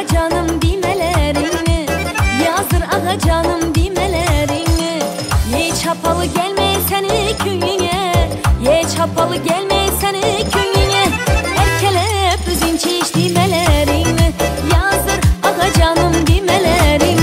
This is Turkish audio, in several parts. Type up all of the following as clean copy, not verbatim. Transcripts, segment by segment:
ağa canım dimelerini, yazdır ağa canım dimelerini. Ye çapalı gelme seni köyüne, ye çapalı gelme seni köyüne. Erkelep üzün çiş dimelerini, yazdır ağa canım dimelerini.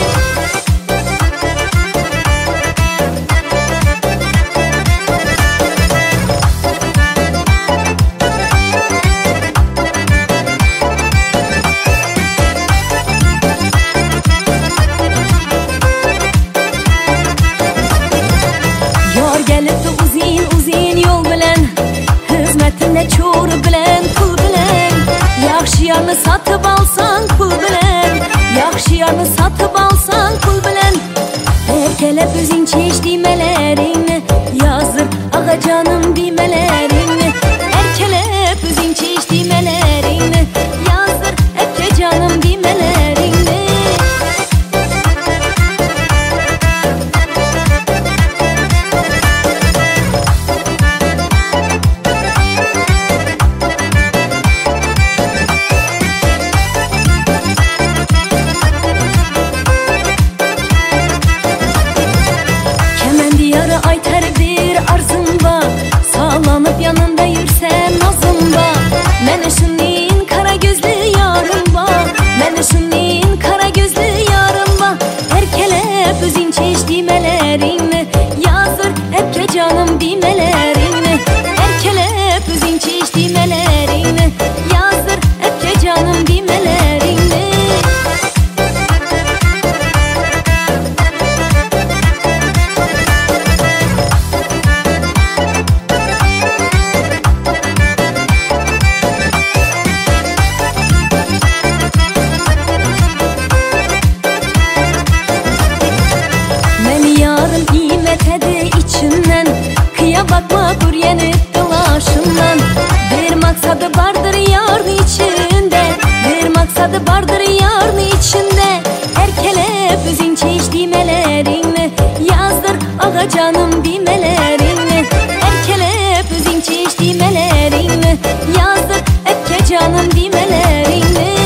Gelipdi uzun uzun yol bilen, hizmetinde çoğru bilen, pul bilen. Yaxşı yarını satıp alsan pul bilen, yaxşı yarını satıp alsan pul bilen. Erkelep üzün çeş dimelerini, yazdır ağa canım dimelerini. Erkelep üzün çeş dimelerini, yazdır eke canım dimelerini. Sağlanıp yanında yürsen nazım var. Mene şunnin kara gözlü yarım var, mene şunnin kara gözlü yarım var. Erkelep üzün çeş dimelerini, yazdır hepke canım dimelerini. Erkelep üzün çeş dimelerini, yazdır hepke canım dimelerini. Bakma dur yenip dolaşımdan. Bir maksadı vardır yarın içinde, bir maksadı vardır yarın içinde. Erkelep üzün çeş dimelerini, yazdır ağa canım dimelerini. Erkelep üzün çeş dimelerini, yazdır eke canım dimelerini.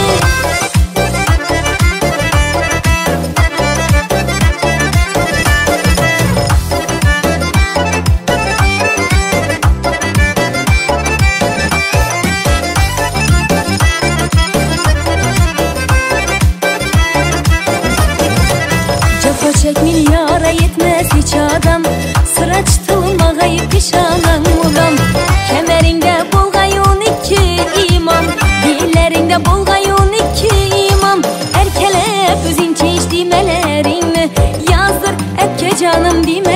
Çekmil yara yetmez hiç adam, sıra çıtılmağa pişanan udam. Kemerinde bulgayun iki imam, dillerinde bulgayun iki imam. Erkelep üzün çeş dimelerini, yazdır eke canım dimelerini.